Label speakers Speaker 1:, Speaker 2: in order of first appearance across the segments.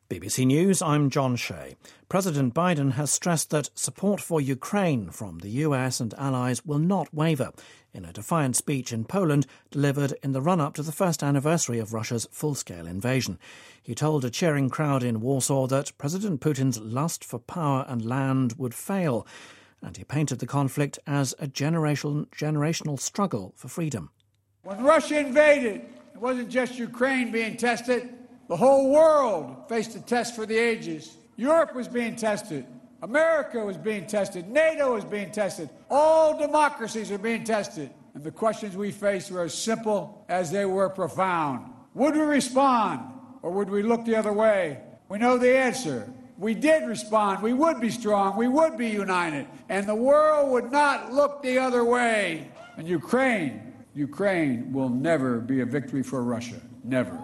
Speaker 1: BBC News, I'm John Shea. President Biden has stressed that support for Ukraine from the US and allies will not waver in a defiant speech in Poland delivered in the run-up to the first anniversary of Russia's full-scale invasion. He told a cheering crowd in Warsaw that President Putin's lust for power and land would fail, and he painted the conflict as a generational struggle for freedom.
Speaker 2: When Russia invaded, it wasn't just Ukraine being tested. The whole world faced a test for the ages. Europe was being tested. America was being tested. NATO was being tested. All democracies are being tested. And the questions we faced were as simple as they were profound. Would we respond, or would we look the other way? We know the answer. We did respond. We would be strong. We would be united. And the world would not look the other way. And Ukraine will never be a victory for Russia. Never.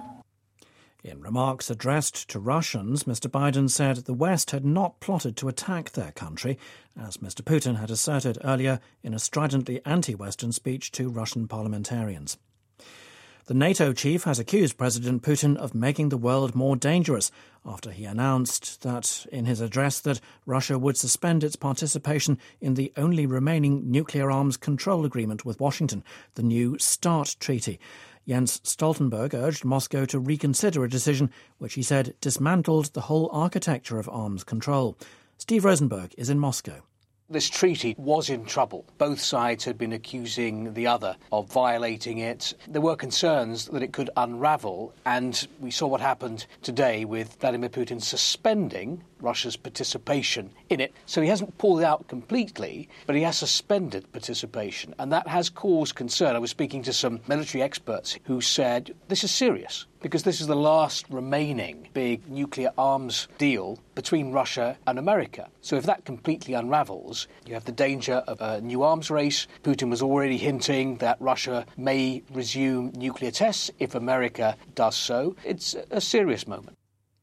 Speaker 1: In remarks addressed to Russians, Mr. Biden said the West had not plotted to attack their country, as Mr. Putin had asserted earlier in a stridently anti-Western speech to Russian parliamentarians. The NATO chief has accused President Putin of making the world more dangerous after he announced that in his address that Russia would suspend its participation in the only remaining nuclear arms control agreement with Washington, the new START treaty. Jens Stoltenberg urged Moscow to reconsider a decision which he said dismantled the whole architecture of arms control. Steve Rosenberg is in Moscow.
Speaker 3: This treaty was in trouble. Both sides had been accusing the other of violating it. There were concerns that it could unravel, and we saw what happened today with Vladimir Putin suspending Russia's participation in it. So he hasn't pulled out completely, but he has suspended participation, and that has caused concern. I was speaking to some military experts who said this is serious, because this is the last remaining big nuclear arms deal between Russia and America. So if that completely unravels, you have the danger of a new arms race. Putin was already hinting that Russia may resume nuclear tests if America does so. It's a serious moment.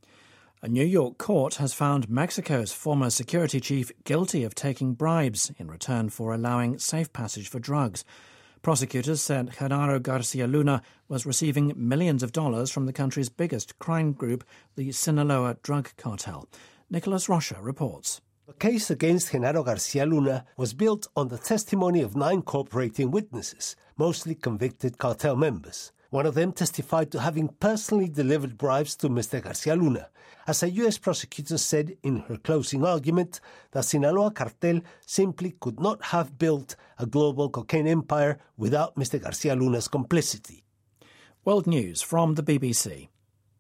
Speaker 1: A New York court has found Mexico's former security chief guilty of taking bribes in return for allowing safe passage for drugs. Prosecutors said Genaro Garcia Luna was receiving millions of dollars from the country's biggest crime group, the Sinaloa drug cartel. Nicholas Rocha reports.
Speaker 4: The case against Genaro Garcia Luna was built on the testimony of 9 cooperating witnesses, mostly convicted cartel members. One of them testified to having personally delivered bribes to Mr. Garcia Luna. As a U.S. prosecutor said in her closing argument, the Sinaloa cartel simply could not have built a global cocaine empire without Mr. Garcia Luna's complicity.
Speaker 1: World News from the BBC.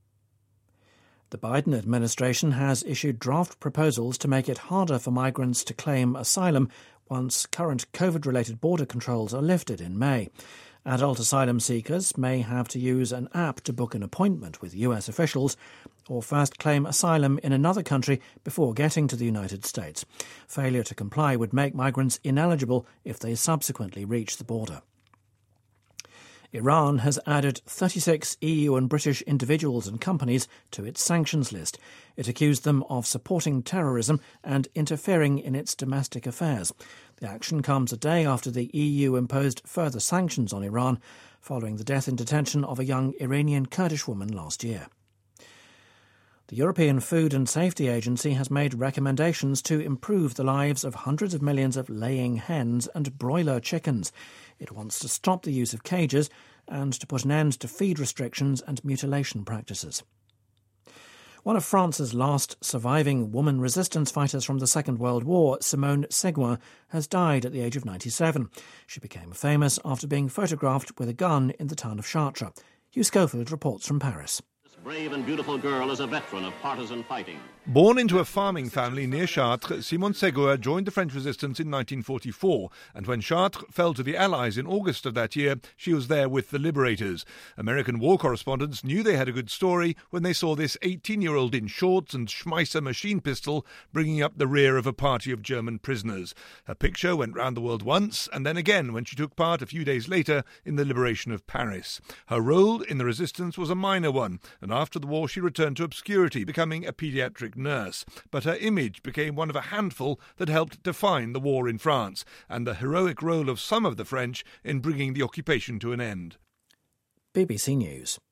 Speaker 1: The Biden administration has issued draft proposals to make it harder for migrants to claim asylum once current COVID-related border controls are lifted in May. Adult asylum seekers may have to use an app to book an appointment with US officials or first claim asylum in another country before getting to the United States. Failure to comply would make migrants ineligible if they subsequently reach the border. Iran has added 36 EU and British individuals and companies to its sanctions list. It accused them of supporting terrorism and interfering in its domestic affairs. The action comes a day after the EU imposed further sanctions on Iran following the death in detention of a young Iranian Kurdish woman last year. The European Food and Safety Agency has made recommendations to improve the lives of hundreds of millions of laying hens and broiler chickens. It wants to stop the use of cages and to put an end to feed restrictions and mutilation practices. One of France's last surviving woman resistance fighters from the Second World War, Simone Seguin, has died at the age of 97. She became famous after being photographed with a gun in the town of Chartres. Hugh Schofield reports from Paris.
Speaker 5: Brave and beautiful girl is a veteran of partisan fighting.
Speaker 6: Born into a farming family near Chartres, Simone Seguin joined the French resistance in 1944, and when Chartres fell to the Allies in August of that year, she was there with the liberators. American war correspondents knew they had a good story when they saw this 18-year-old in shorts and Schmeisser machine pistol bringing up the rear of a party of German prisoners. Her picture went round the world once, and then again when she took part a few days later in the liberation of Paris. Her role in the resistance was a minor one, and after the war she returned to obscurity, becoming a paediatric nurse. But her image became one of a handful that helped define the war in France and the heroic role of some of the French in bringing the occupation to an end.
Speaker 1: BBC News.